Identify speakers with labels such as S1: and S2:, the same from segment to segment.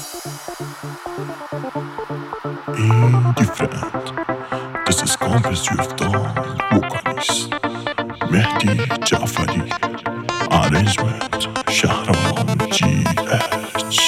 S1: Indifferent. Das ist composed vocalist مهدی جعفری. Arrangement شهرام GH.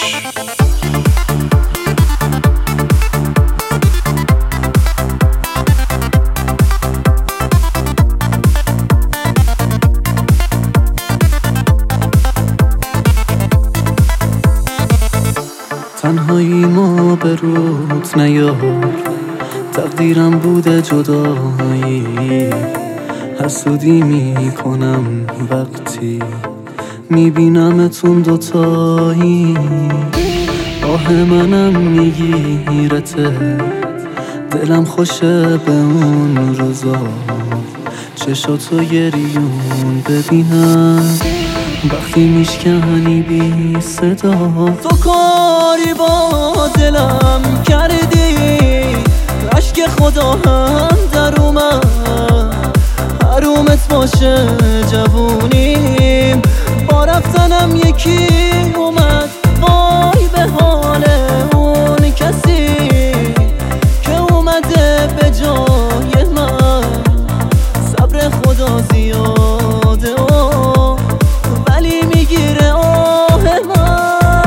S2: تنهایی ما به روت نیار، تقدیرم بوده جدایی. حسودی میکنم وقتی میبینمتون دوتایی. آه منم میگیرته، دلم خوشه به اون روزا. چشاتو گریون ببینم وقتی میشکنی بی صدا. تو کاری با دلم کردی، عشق خدا هم در اومد. حرومت باشه جوونیم، با رفتنم یکی اومد. وای به حال اون کسی که اومده به جای من. صبر خدا زیاده ولی میگیره آه من.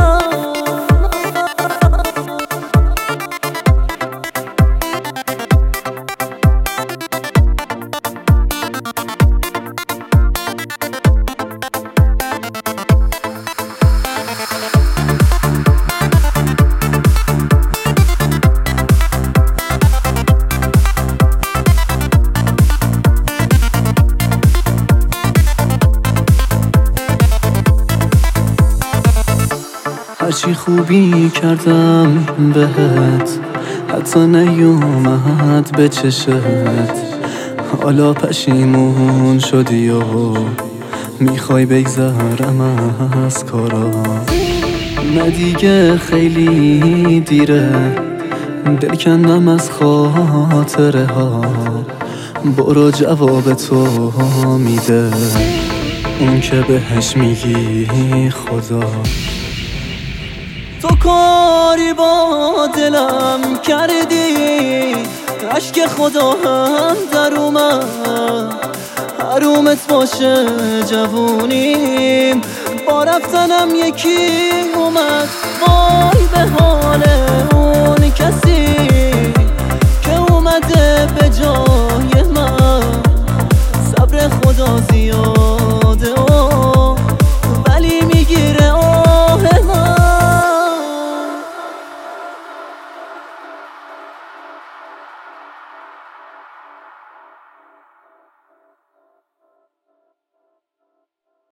S2: هرچی خوبی کردم بهت، حتی نیومد به چشت. حالا پشیمون شدی و میخوای بگذرم از کارا. نه دیگه خیلی دیره، دل کندم از خاطره ها. برو جواب تو میده اون که بهش میگی خدا. تو کاری با دلم کردی، عشق خدا هم در اومد. حرومت باشه جوونیم، با رفتنم یکی اومد. وای به حال